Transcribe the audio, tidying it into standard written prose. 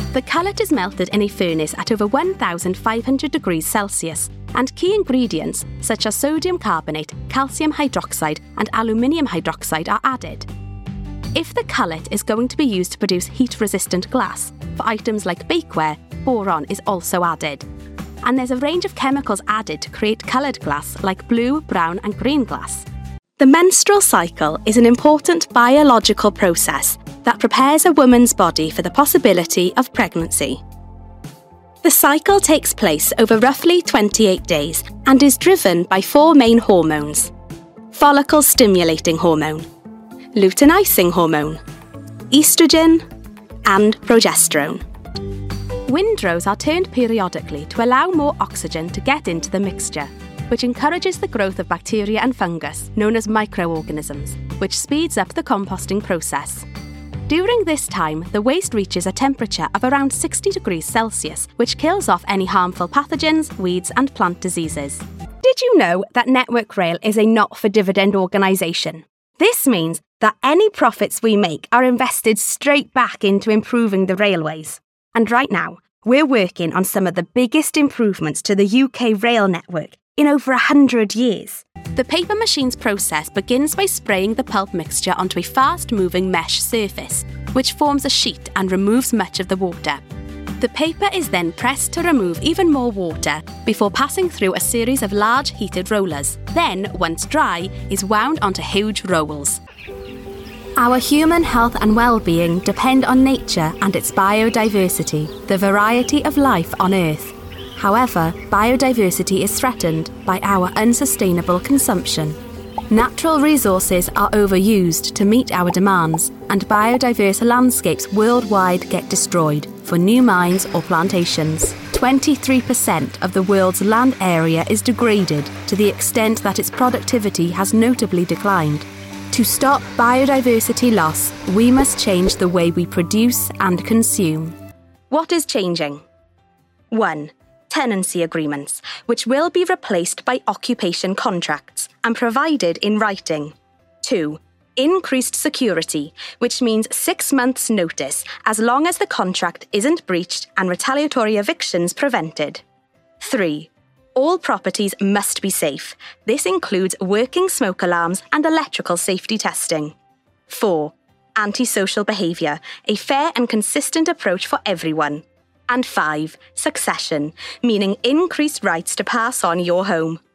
The cullet is melted in a furnace at over 1,500 degrees Celsius, and key ingredients such as sodium carbonate, calcium hydroxide, and aluminium hydroxide are added. If the cullet is going to be used to produce heat-resistant glass, for items like bakeware, boron is also added. And there's a range of chemicals added to create coloured glass like blue, brown, and green glass. The menstrual cycle is an important biological process that prepares a woman's body for the possibility of pregnancy. The cycle takes place over roughly 28 days and is driven by 4 main hormones: follicle-stimulating hormone, luteinizing hormone, estrogen, and progesterone. Windrows are turned periodically to allow more oxygen to get into the mixture, which encourages the growth of bacteria and fungus, known as microorganisms, which speeds up the composting process. During this time, the waste reaches a temperature of around 60 degrees Celsius, which kills off any harmful pathogens, weeds, and plant diseases. Did you know that Network Rail is a not-for-dividend organisation? This means that any profits we make are invested straight back into improving the railways. And right now, we're working on some of the biggest improvements to the UK rail network in over 100 years. The paper machine's process begins by spraying the pulp mixture onto a fast-moving mesh surface, which forms a sheet and removes much of the water. The paper is then pressed to remove even more water before passing through a series of large heated rollers. Then, once dry, is wound onto huge rolls. Our human health and well-being depend on nature and its biodiversity, the variety of life on Earth. However, biodiversity is threatened by our unsustainable consumption. Natural resources are overused to meet our demands, and biodiverse landscapes worldwide get destroyed for new mines or plantations. 23% of the world's land area is degraded to the extent that its productivity has notably declined. To stop biodiversity loss, we must change the way we produce and consume. What is changing? 1. Tenancy agreements, which will be replaced by occupation contracts and provided in writing. 2. Increased security, which means 6 months' notice as long as the contract isn't breached and retaliatory evictions prevented. 3. All properties must be safe. This includes working smoke alarms and electrical safety testing. 4. Antisocial behaviour, a fair and consistent approach for everyone. And 5. Succession, meaning increased rights to pass on your home.